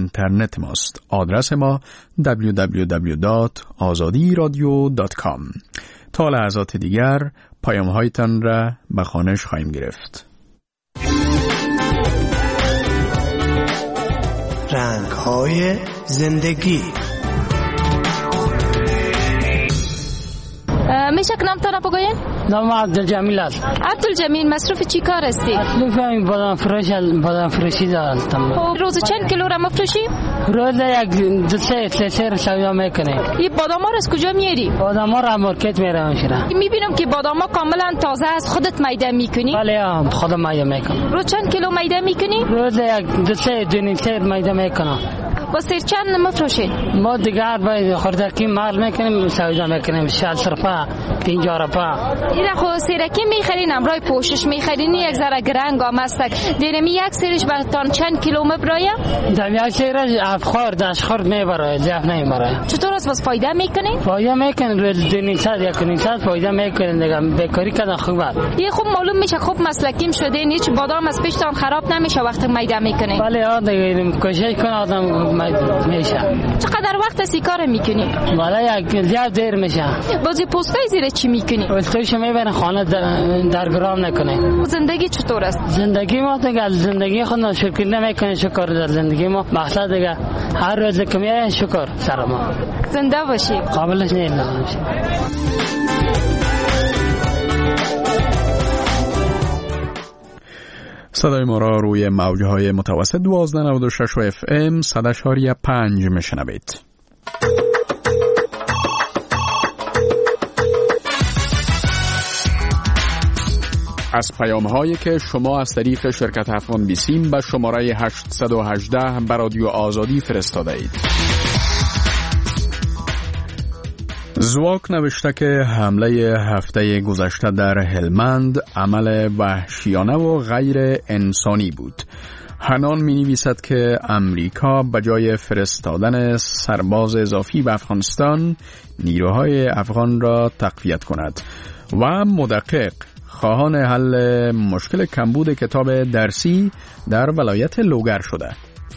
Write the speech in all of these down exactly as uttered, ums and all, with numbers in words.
اینترنت ماست. آدرس ما دبلیو دبلیو دبلیو دات آزادی رادیو دات کام. تا لحظات دیگر پیام هایتان را به خوانش خواهیم گرفت. رنگ های زندگی. میشه که نامتان را بگوین؟ نام عبدالجمیل است. عبدالجمیل، مصروف چی کار هستی؟ مصروف این بادام فروش بادام فروشی دارم. روز چند کیلو را مفروشی؟ روز یک دو سه سه سه سویا میکنیم. این بادام ها را از کجا میاری؟ بادام ها را مارکت میرم شده. میبینم که بادام ها کاملا تازه است. خودت میده میکنی؟ بله خودم میده میکنم. روز چند کیلو میده میکنی؟ روز یک دو سه دو نیم سه میده میکنم. با سیر چند مفروشید؟ ما دیگر باید خوردکی مال میکنیم سودا میکنیم شصت روپا پنجاه روپا. این خو سیرکی میخرین امرای پوشش میخرین یک ذره گرنگ آمستک دیرمی یک سیرش براتان چند کیلو مبرایا؟ دم یک سیرش افخور داش خورد میبره زیف نمیبره. چطور است باز فایده میکنین؟ فایده میکنین روز دو نیم ساعت یک نیم ساعت فایده میکنین دیگه بیکاری کردن خوبه. یه خوب معلوم میشه خوب مسلکیم شدین هیچ بادام از پیشتان خراب نمیشه وقتی میده میکنین. بله آ دیگه کوشش کن آدم میشه. چقدر وقت سی کار میکنی؟ والا یک زیاد دیر میشه. بازی پستای زیر چی میکنی؟ پستایشو میبرن خانه در گرام نکنه. زندگی چطور است؟ زندگی ما دیگه زندگی خود شکر نمیکنه. شکر در زندگی ما مقصد دیگه هر روز که میاد شکر سر ما. زنده باشی. قابلش نیست. صدای ما را روی موجهای متوسط دوازده نود و شش و اف ام صد اشاری پنج میشنوید. از پیام هایی که شما از طریق شرکت افغان بیسیم به شماره هشتصد و هجده به رادیو آزادی فرستاده اید. زواک نوشته که حمله هفته گذشته در هلمند عمل وحشیانه و غیر انسانی بود. حنان می نویسد که امریکا به جای فرستادن سرباز اضافی به افغانستان نیروهای افغان را تقویت کند و مدقق خواهان حل مشکل کمبود کتاب درسی در ولایت لوگر شده.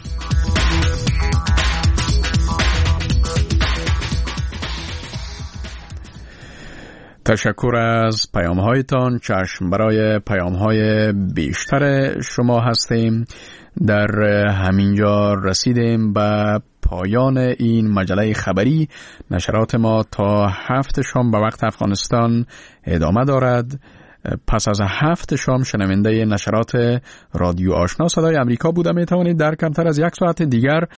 تشکر از پیام هایتان. چشم برای پیام های بیشتر شما هستیم. در همینجا رسیدیم به پایان این مجله خبری. نشرات ما تا هفت شام به وقت افغانستان ادامه دارد. پس از هفت شام شنونده نشرات رادیو آشنا صدای امریکا بوده. می توانید در کمتر از یک ساعت دیگر